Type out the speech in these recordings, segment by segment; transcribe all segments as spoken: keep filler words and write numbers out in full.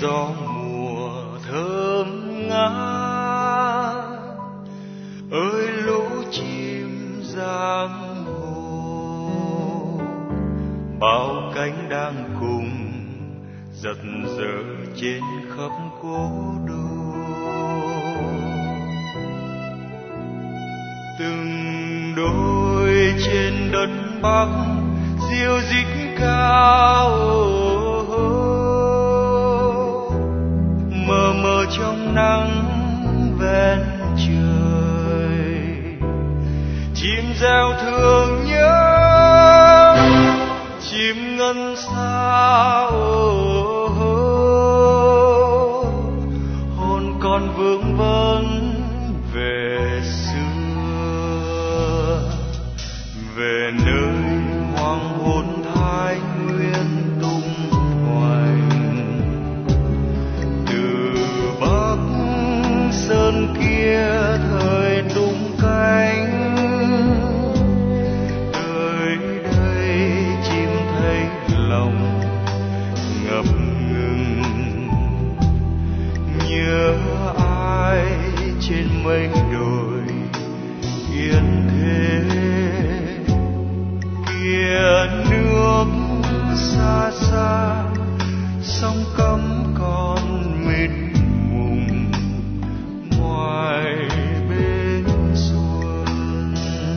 gió mùa thơm ngát, ơi lũ chim giang hồ bao cánh đang cùng giật giở trên khắp cố đô. Từng đôi trên đất Bắc diêu dít cao, mờ mờ trong nắng ven trời, chim reo thương nhớ, chim ngân sao hồn còn vương vấn về xưa, về nơi hoàng hôn thái nguyên tung hoành. Từ Bắc sơn kia thời tung cánh, tới đây chim thấy lòng ngập ngừng, nhớ ai trên mây đồi yên thế. Kia nước xa xa sông cấm còn mịt mùng ngoài bên xuân.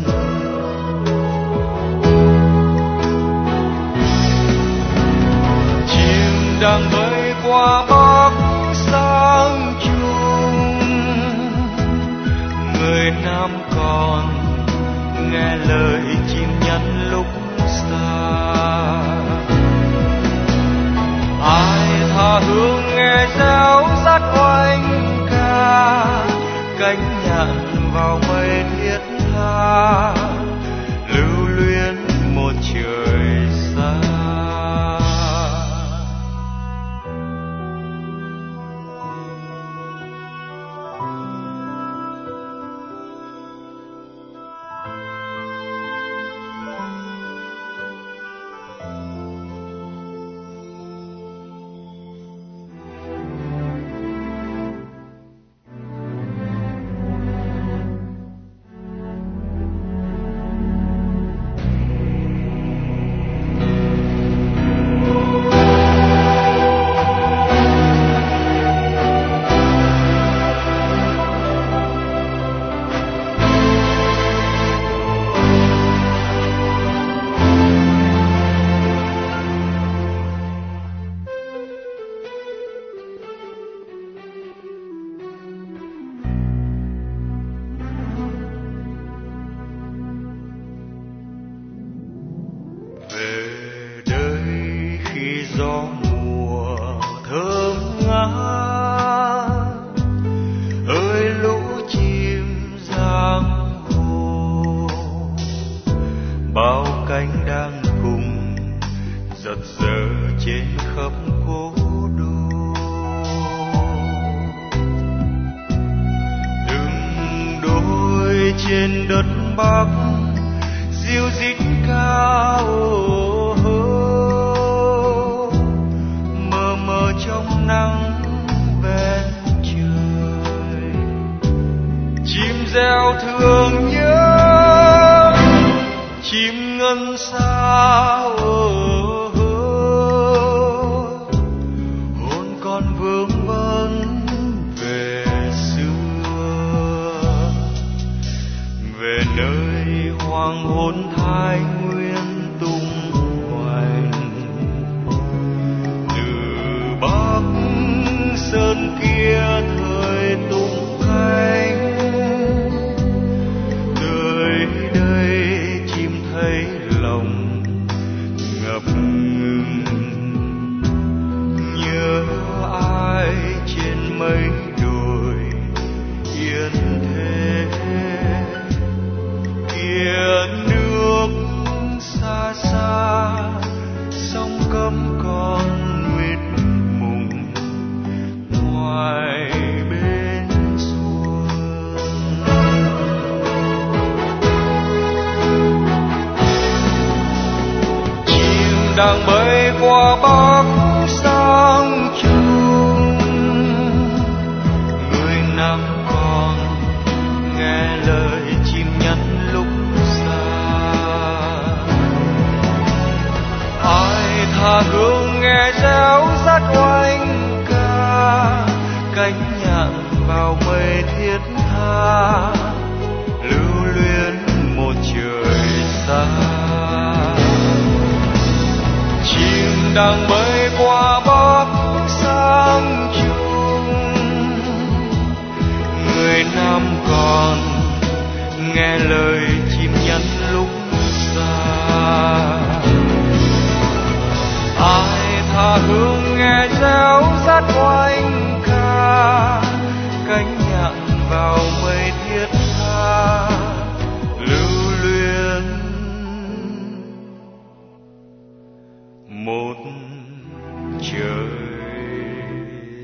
Chim đang bay qua Bắc sang Trung, người Nam còn nghe lời chim nhắn lúc xa. Ai tha hương nghe réo rắt quanh ca, cánh nhạn vào mây thiết tha, lưu luyến một trời xa. Gió mùa thơm ngát, ơi lũ chim giang hồ bao cánh đang cùng giật giở trên khắp cố đô. Từng đôi trên đất Bắc diêu dít cao, trong nắng ven trời, chim reo thương nhớ, chim ngân sao hồn còn vương vấn về xưa, về nơi hoàng hôn thái nguyên tung hoành. Bắc sơn kia thời tung cánh, tới đây chim thấy lòng ngập ngừng, nhớ ai trên mây đồi yên thế. Kia nước xa xa sông cấm còn mịt mùng ngoài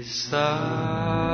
xa.